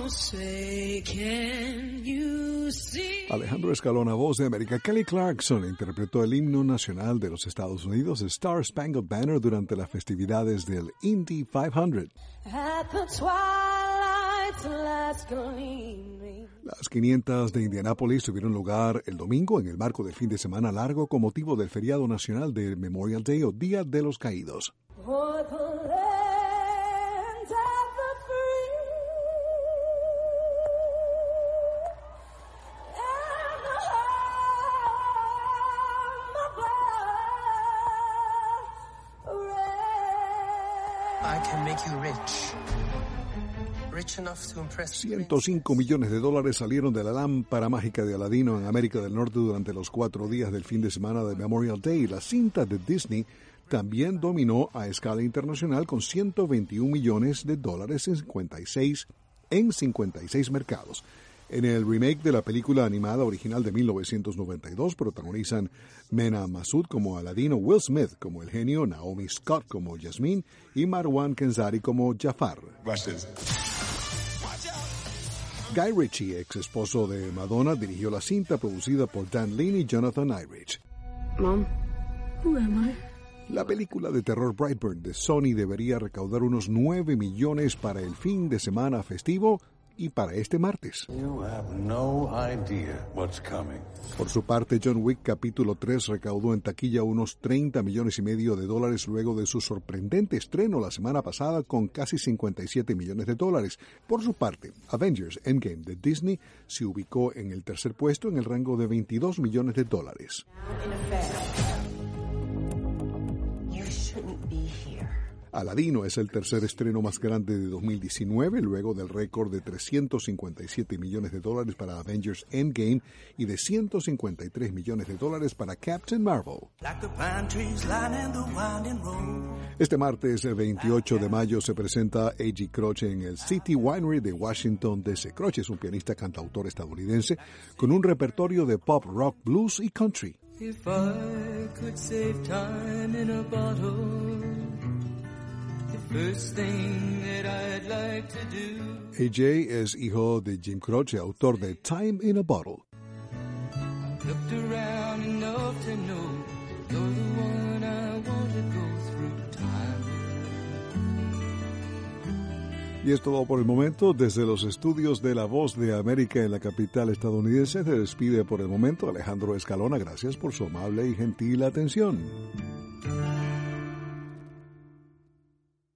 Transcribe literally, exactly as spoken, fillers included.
say, can you see? Alejandro Escalona, voz de América. Kelly Clarkson interpretó el himno nacional de los Estados Unidos, Star Spangled Banner, durante las festividades del Indy quinientos. At the twilight's last gleaming. Las quinientas de Indianápolis tuvieron lugar el domingo en el marco del fin de semana largo con motivo del feriado nacional de Memorial Day o Día de los Caídos. For the land of the free and the home of red. I can make you rich. Rich enough to impress ciento cinco millones de dólares salieron de la lámpara mágica de Aladino en América del Norte durante los cuatro días del fin de semana de Memorial Day. La cinta de Disney también dominó a escala internacional con ciento veintiún millones de dólares en cincuenta y seis, en cincuenta y seis mercados. En el remake de la película animada original de mil novecientos noventa y dos protagonizan Mena Massoud como Aladino, Will Smith como el genio, Naomi Scott como Jasmine y Marwan Kenzari como Jafar. Guy Ritchie, ex esposo de Madonna, dirigió la cinta producida por Dan Lean y Jonathan Irish. Mom, who am I? La película de terror Brightburn de Sony debería recaudar unos nueve millones para el fin de semana festivo y para este martes. You have no idea what's coming. Por su parte, John Wick capítulo tres recaudó en taquilla unos treinta millones y medio de dólares luego de su sorprendente estreno la semana pasada con casi cincuenta y siete millones de dólares. Por su parte, Avengers Endgame de Disney se ubicó en el tercer puesto en el rango de veintidós millones de dólares. You shouldn't be here. Aladino es el tercer estreno más grande de dos mil diecinueve, luego del récord de trescientos cincuenta y siete millones de dólares para Avengers Endgame y de ciento cincuenta y tres millones de dólares para Captain Marvel. Este martes veintiocho de mayo se presenta A G Croce en el City Winery de Washington, D C Croce es un pianista cantautor estadounidense con un repertorio de pop, rock, blues y country. If I could save time in a bottle, first thing that I'd like to do. A J es hijo de Jim Croce, autor de Time in a Bottle. Looked around enough to know you're the one I want to go through time. Y es todo por el momento. Desde los estudios de La Voz de América en la capital estadounidense se despide por el momento Alejandro Escalona. Gracias por su amable y gentil atención.